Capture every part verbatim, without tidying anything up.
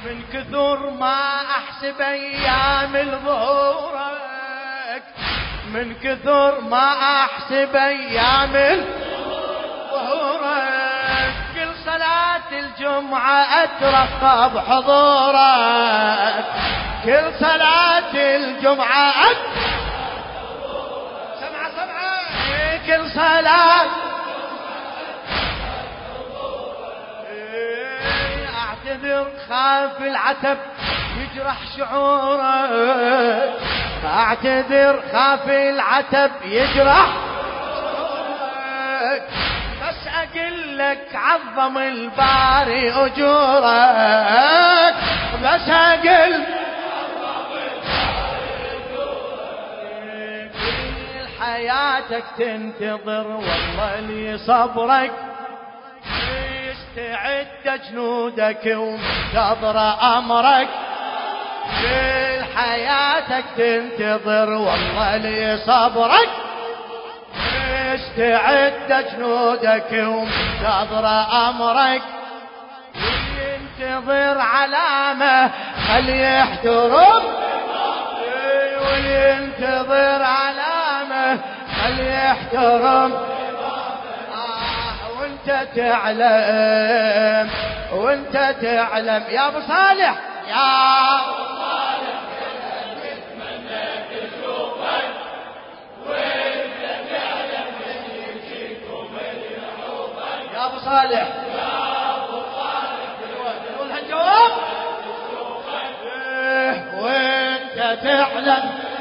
من كثر ما احسب ايام الظهورك، من كثر ما احسب ايام ظهورك، كل صلاة الجمعة اترقب حضورك، كل صلاة الجمعة سمعة سمعة، كل صلاة اعتذر خاف العتب يجرح شعورك، اعتذر خاف العتب يجرح شعورك، بس اقول لك عظم الباري اجورك، بس اقول كل حياتك تنتظر والله لي صبرك، يستعد جنودك ومنتظر امرك، كل حياتك تنتظر والله لي صبرك، استعد جنودك ومنتظر امرك، ينتظر علامة خلي يحترم، وينتظر علامة خلي يحترم، آه وانت تعلم وانت تعلم يا ابو صالح يا ابو صالح نتمنى تشوفك، وانت تعلم من يجيكم الحوفك يا ابو صالح، يا ابو صالح تقول هالجواب وانت تعلم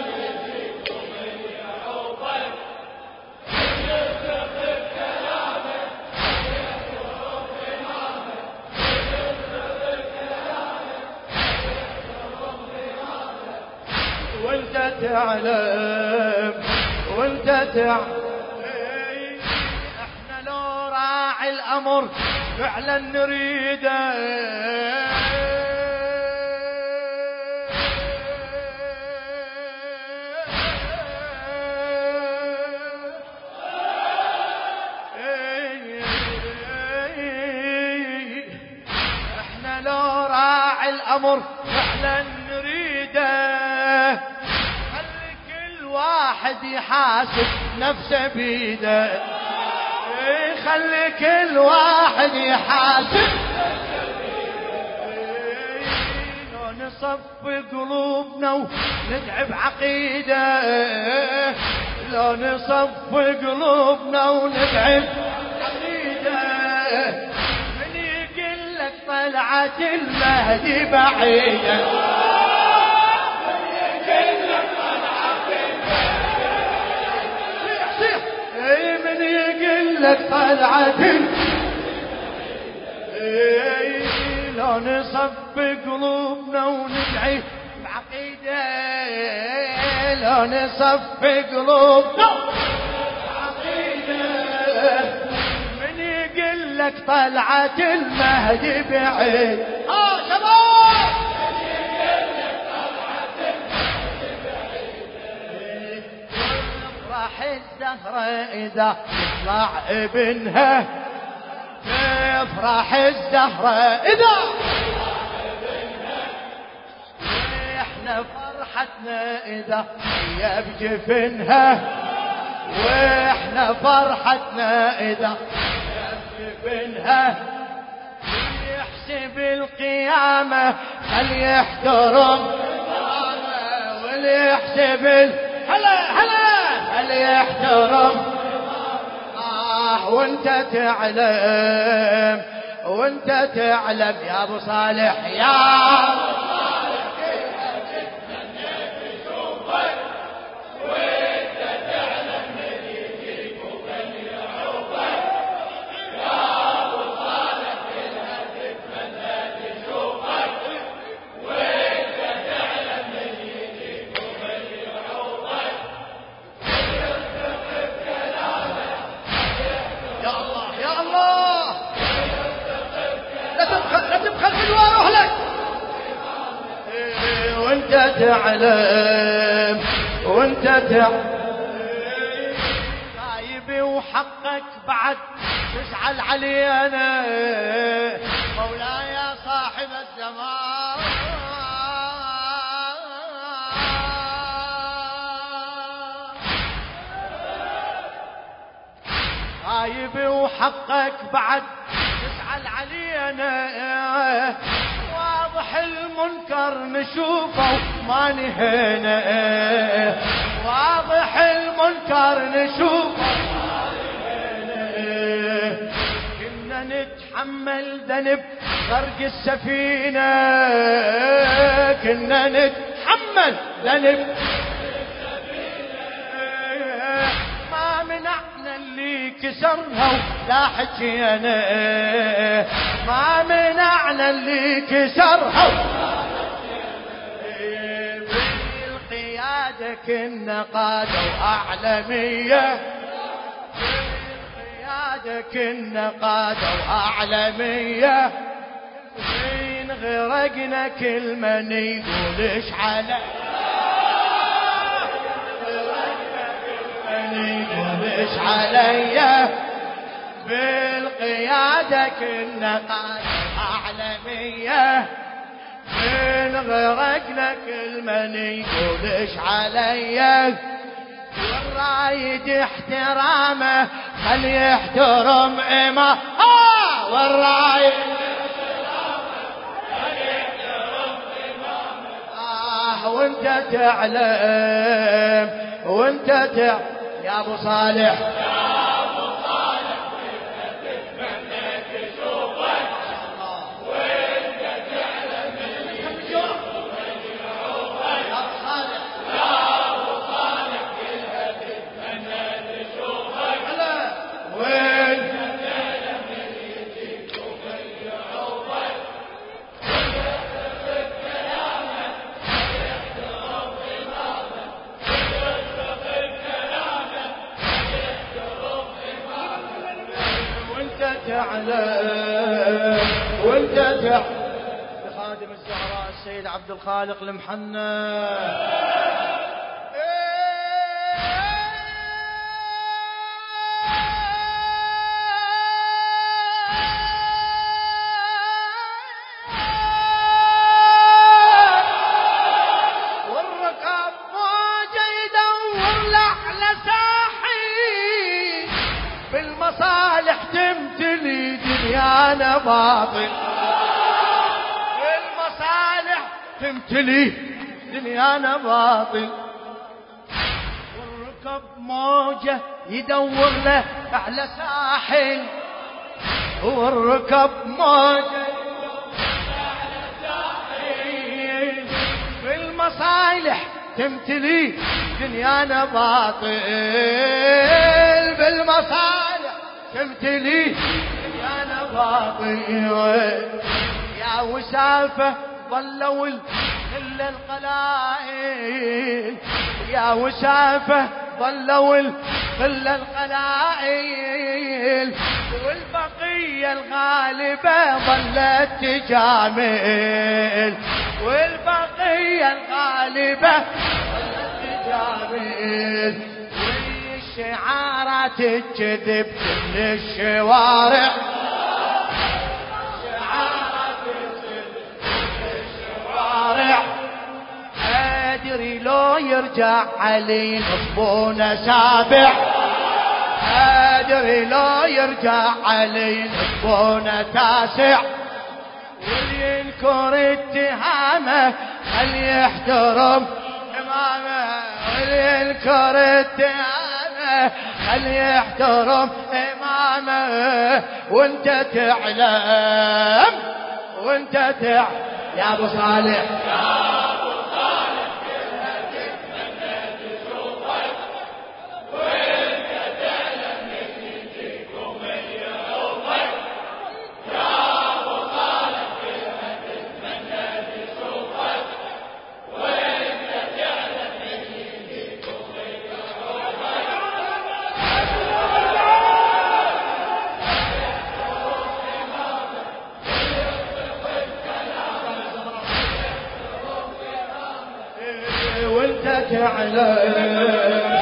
وانت تعلم وانت تعلم، احنا لو راعي الامر فعلا نريده، احنا لو راعي الامر فعلا نريده، واحد يحاسب نفسه بيده، خلي كل واحد يحاسب نفسه بيده، لو نصفي قلوبنا وندعي بعقيده، لو نصفي قلوبنا وندعي بعقيده، من يقول لك طلعت المهدي بعيده، من يقول لك طلعت لو نصفي قلوبنا وندعي بعقيده، لو نصفي قلوبنا بعقيده، من يقول لك طلعت المهدي بعيد، اه شباب الزهرة إذا يطلع ابنها، تفرح الزهرة إذا يطلع ابنها، احنا فرحتنا إذا هي بجفنها، واحنا فرحتنا إذا هي بجفنها، يحسب القيامة خلي يحترم، واللي يحسب هلا هلا اللي يحترم، آه وانت تعلم وانت تعلم يا ابو صالح يا ابو صالح كيف تتمنى تشوفك، وانت تعلم من يجيك ومن يعوفك، يا ابو صالح كيف تتمنى تشوفك، وانت تعلم من يجيك ومن يعوفك، يا الله يا الله لا تبخل لا تبخل حلوة روح لك، وانت تعلم وانت تعلم، طيبي وحقك بعد تزعل علينا مولاي يا صاحب صاحب الزمان غايب وحقك بعد تسأل علينا واضح المنكر نشوفه ما نهينا واضح المنكر نشوفه ما نهينا كنا نتحمل ذنب غرق السفينة كنا نتحمل ذنب ما منعنا اللي كسرها ولا حكينا ما منعنا اللي كسرها بالقيادة كنا قادة وأعلمية بالقيادة كنا قادة وأعلمية وين غرقنا كل من يقولش على يقولش عليا بالقيادة كنا قادة أعلمية من غرقنا كل من يقولش عليا والرايد احترامه خلي يحترم إمامه آه والرايد احترامه خلي يحترم إمامه آه وانت تعلم وانت تعلم يا ابو صالح يا ابو صالح تتمنى تشوفك وانت تعلم اللي يشوفك يا ابو صالح يا ابو صالح كلها تتمنى تشوفك وانت تعلم اللي يشوفك يعوفك وانت تثبت كلامك يحترم امامك تعلم وانت تعلم لخادم الزهراء السيد عبد الخالق المحنى والركب موجه يدور لأعلى ساحي بالمصالح تمتلي دنيانا باطل بالمصالح تمتلي دنيانا باطل والركب موجه يدور له أعلى ساحل والركب موجه أعلى ساحل بالمصالح تمتلي دنيانا باطل بالمصالح تمتلي دنيانا باطل يا وسافة ظلوا كل القلائل يا وسافة ظلوا كل القلائل والبقية الغالبة ظلت تجامل والبقية الغالبة ظلت تجامل والشعارات تكذب كل الشوارع شعارات تكذب كل الشوارع أدري لو يرجع علي نصبونا سابع أدري لو يرجع علي نصبونا تاسع واللي ينكر اتهامه خل يحترم إمامه واللي ينكر اتهامه خل يحترم إمامه وانت تعلم وانت تعلم يا ابو صالح يا ابو صالح كلها تتمنى تشوفك وانت تعلم من يجيكم يعوفك يا ابو صالح كلها تتمنى تشوفك وانت تعلم من يجيكم وانت تعلم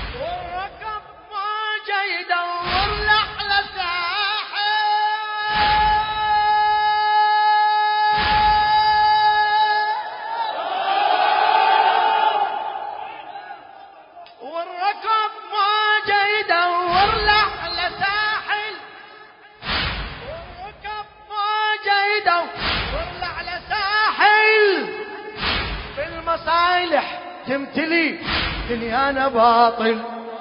والركب ما جاي يدور لأعلى ساحل يدور على ساحل بالمصالح تمتلي دنيانا باطل،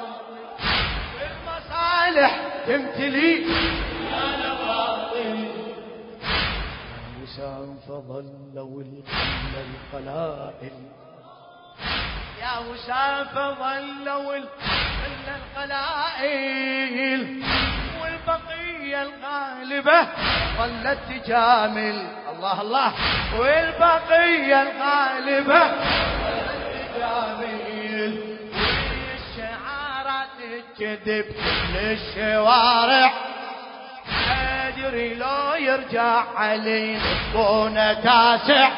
بالمصالح تمتلي دنيانا باطل. يا وسام فظلوا القلة القلائل، يا وسام فظلوا القلة القلائل، والبقية الغالبة ظلت تجامل. الله الله. والبقية الغالبة ظلت تجامل، والشعارات تكذب كل الشوارع. أدري لو يرجع علي نصبونه تاسع،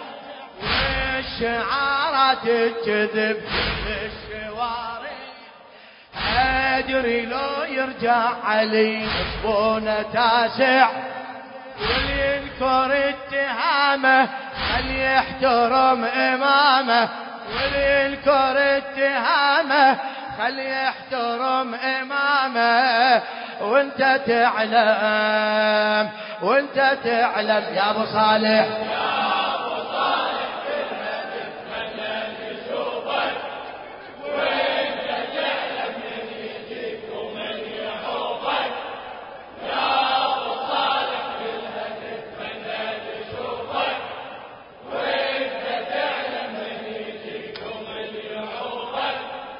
والشعارات تكذب كل الشوارع. أدري لو يرجع علي نصبونه تاسع، واللي ينكر اتهامه خلي يحترم إمامه، واللي ينكر اتهامه خلي يحترم إمامه. وانت تعلم وانت تعلم يا ابو صالح، يا ابو صالح كلنا نتمنى نشوفك، وانت تعلم من يجيك ومن يحوفك. يا ابو صالح كلنا نتمنى نشوفك، وانت تعلم من يجيك ومن يحوفك.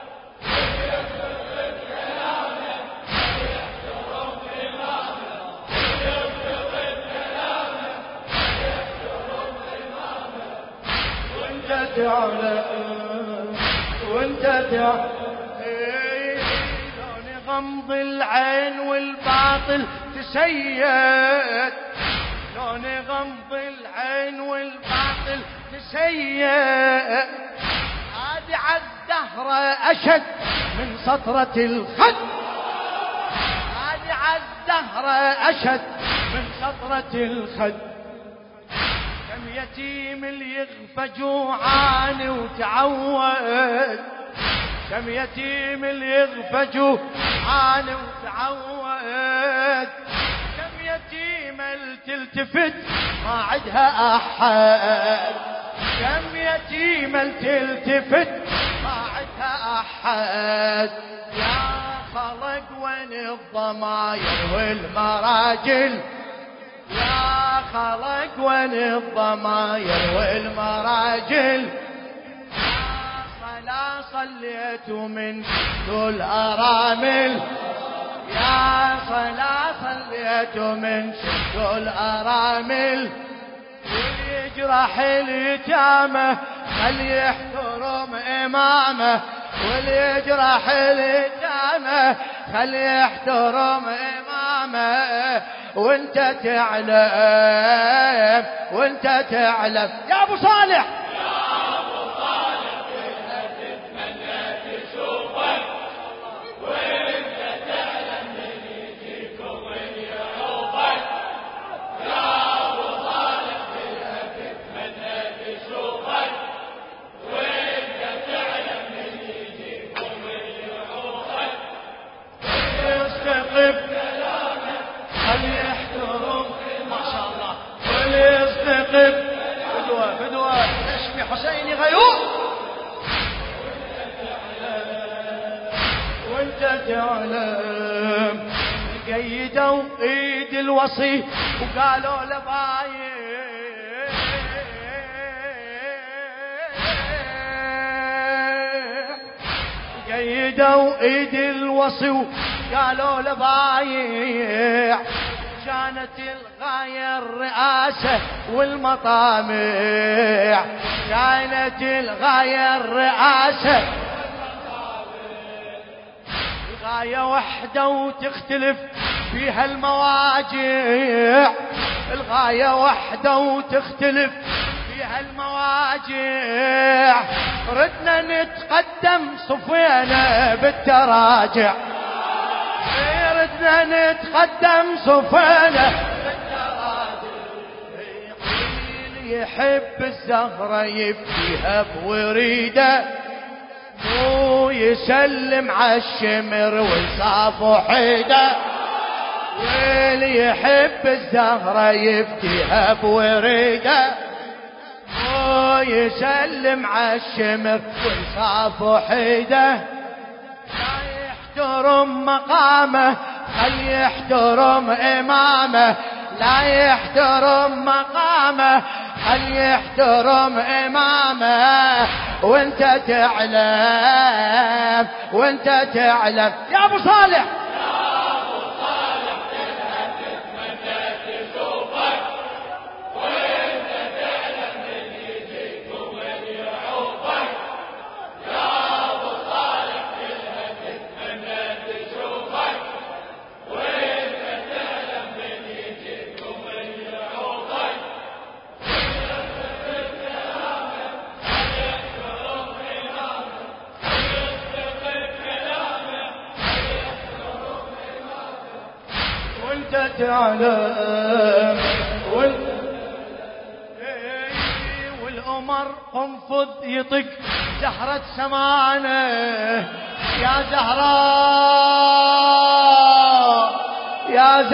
تعلم وانت تعلم لون غمض العين والباطل تسيد، لون غمض العين والباطل تسيد. هذه عالدهر أشد من سطرة الخد، هذه عالدهر أشد من سطرة الخد. كم يتيم اللي يغفى جوعان وتعود، كم يتيم اللي يغفى جوعان وتعود. كم يتيمة اللي تلتفت ما عدها أحد، كم يتيمة اللي تلتفت ما عدها أحد. يا خلق وين الضماير والمراجل، يا خلق وين الضماير والمراجل. يا صلاة صليت من كل أرامل، يا صلاة صليت من كل أرامل. واللي يجرح اليتامى خلي يحترم إمامه، واللي يجرح اليتامى خلي يحترم إمامه. وانت تعلم وانت تعلم يا ابو صالح، يا ابو صالح كلنا نتمنى نشوفك، وانت تعلم من يجيك ومن يحوفك. يا ابو صالح كلنا نتمنى نشوفك، وانت تعلم من يجيك ومن يحوفك. يستقب خلي يحترم ما شاء الله، وليستقب بدوى بدوى تشبي حسيني غيور. وانت تعلم قيدوا ايد الوصي وقالوا لبايع، قيدوا ايد الوصي وقالوا لبايع. كانت الغاية الرئاسة والمطامع، كانت الغاية الرئاسة، الغاية وحدة وتختلف فيها المواجع، الغاية وحدة وتختلف فيها المواجع. ردنا نتقدم صفينا بالتراجع، ردنا نتقدم صفينا بالتراجع. يحب الزهرة يبكيها بوريده، مو يسلم عالشمر ويصاف حيده. واللي يحب الزهرة يفتيها بوريده ويسلم عالشمر ويصافح ايده. لا يحترم مقامه خل يحترم امامه، لا يحترم مقامه خل يحترم امامه. وانت تعلم وانت تعلم يا ابو صالح تعلم وال... والأمر قنفذ يطق زهرة سمانه. يا زهراء يا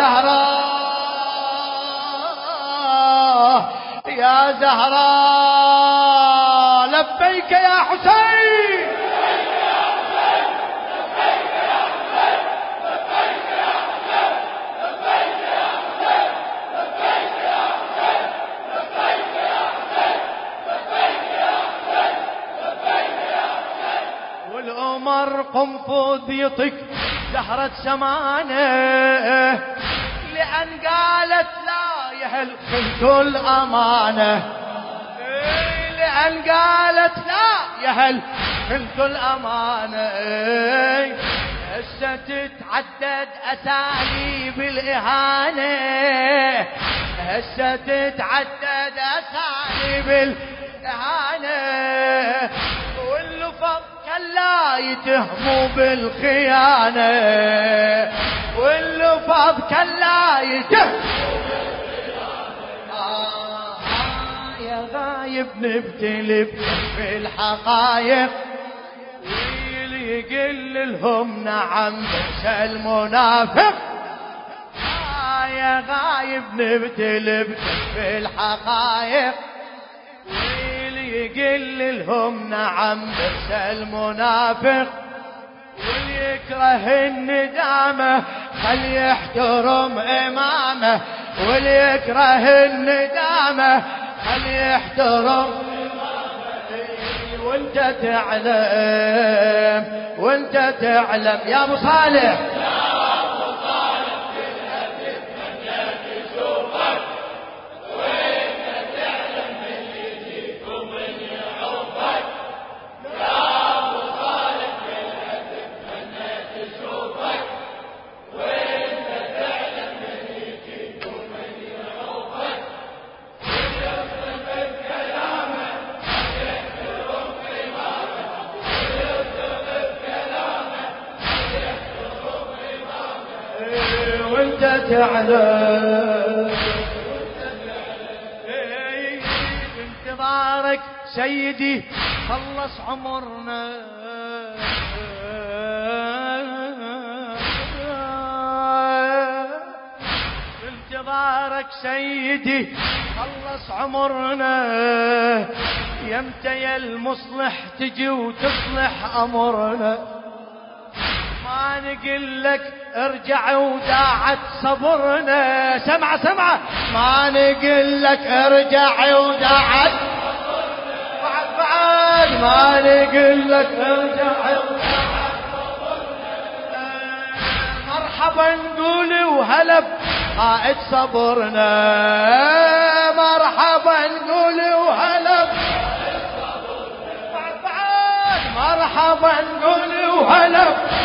زهراء يا زهراء لبيك يا حسين عمر قنفذ يطق زهرة سمانه. لأن قالت لا يهل خنت الأمانة، لأن قالت لا يهل خنت الأمانة. هسه تتعدد أساليب الإهانة، هسه تتعدد أساليب الإهانة. واللفظ كلا يتهموا بالخيانة، واللفظ كلا يتهموا بالخيانة. آه آه يا غايب نبتلي بالحقايق واللي يقل لهم نعم بس المنافق. آه يا غايب نبتلي بالحقايق يقل لهم نعم بس المنافق. واليكره الندامة خل يحترم امامه، واليكره الندامة خل يحترم امامه. وانت تعلم وانت تعلم يا ابو صالح تعلم بانتظارك سيدي خلص عمرنا. بانتظارك سيدي خلص عمرنا. يمتى يا المصلح تجي وتصلح امرنا. ما نقول لك ارجع وداعت صبرنا، سمع سمع ما نقول لك ارجع وداعت بعد بعد ما نقول لك ارجع وداعت صبرنا. مرحبا نقول وهلا قائد صبرنا، مرحبا نقول وهلا بعد بعد مرحبا نقول وهلا.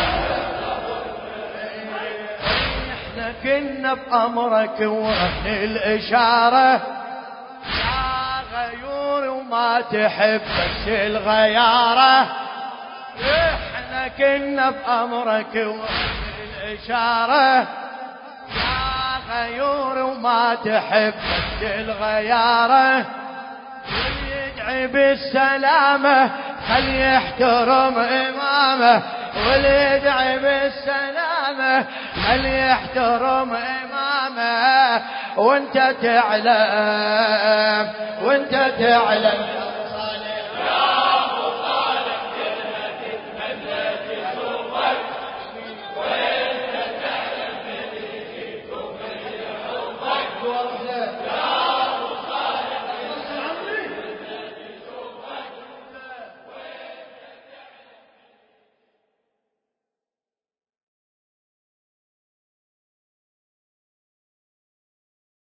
كنا بأمرك ورهن الإشارة يا غيور وما تحب بس الغيارة. احنا كنا بأمرك ورهن الإشارة يا غيور وما تحب بس الغيارة. واليدعي بالسلامة خل يحترم إمامه، واليدعي بالسلامة إمامه من يحترم إمامه وانت تعلم وانت تعلم